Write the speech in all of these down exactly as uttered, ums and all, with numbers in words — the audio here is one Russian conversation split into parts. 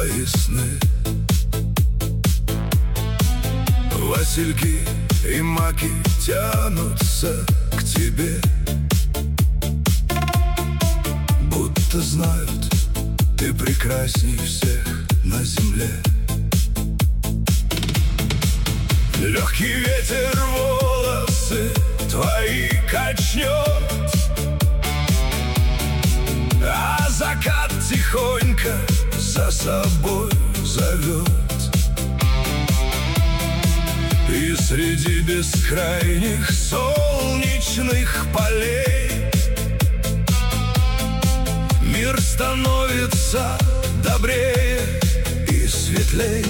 твои сны. Васильки и маки тянутся к тебе, будто знают, ты прекрасней всех на земле. Легкий ветер волосы твои качнет, а закат тихонько за собой зовет. И среди бескрайних солнечных полей мир становится добрее и светлей.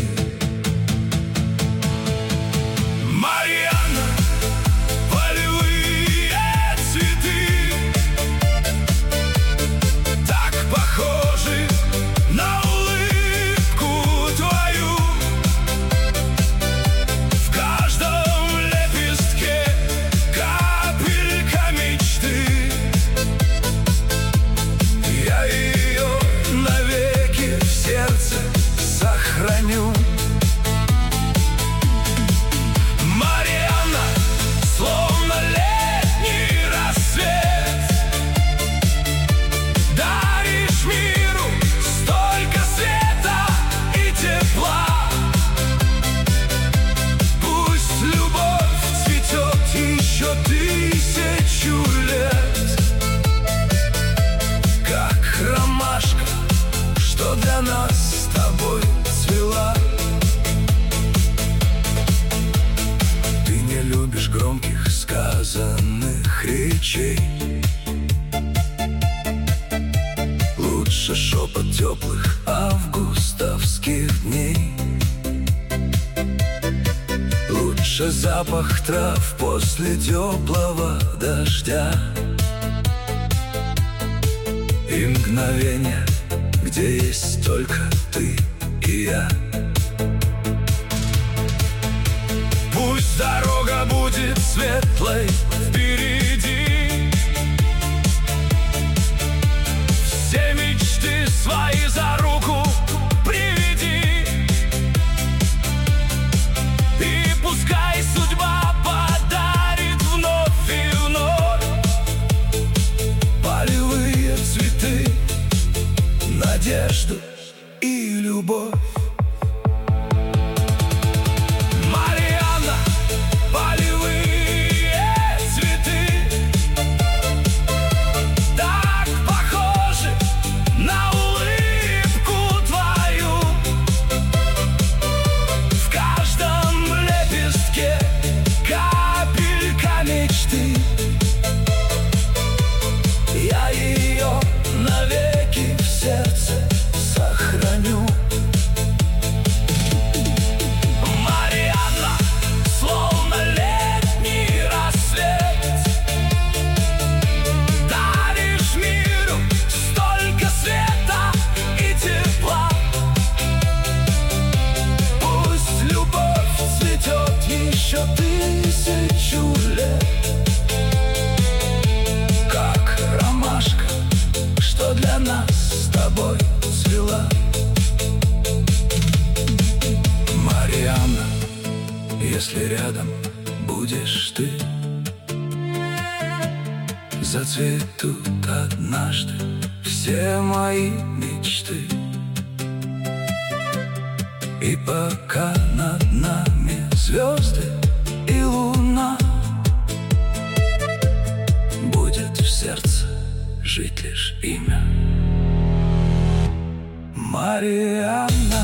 Марьяна, полевые цветы так похожи на улыбку твою. В каждом лепестке капелька мечты. Я ее навеки в сердце сохраню. Тысячу лет, как ромашка, что для нас с тобой цвела. Ты не любишь громких сказанных речей, лучше шепот теплых августовских дней. Лучше запах трав после теплого дождя и мгновение, где есть только ты и я. Пусть дорога будет светлой впереди, все мечты свои за руку приведи, и пускай судьба подарит вновь и вновь полевые цветы, надежду и любовь. Марьяна, полевые цветы так похожи на улыбку твою. В каждом лепестке капелька мечты. Я ее навеки в сердце сохраню. Марьяна, словно летний рассвет, даришь миру столько света и тепла. Пусть любовь цветет еще тысячу лет, как ромашка, что для нас с тобой цвела. Марьяна, если рядом будешь ты, зацветут однажды все мои мечты. И пока над нами звезды и луна, будет в сердце жить лишь имя Марьяна.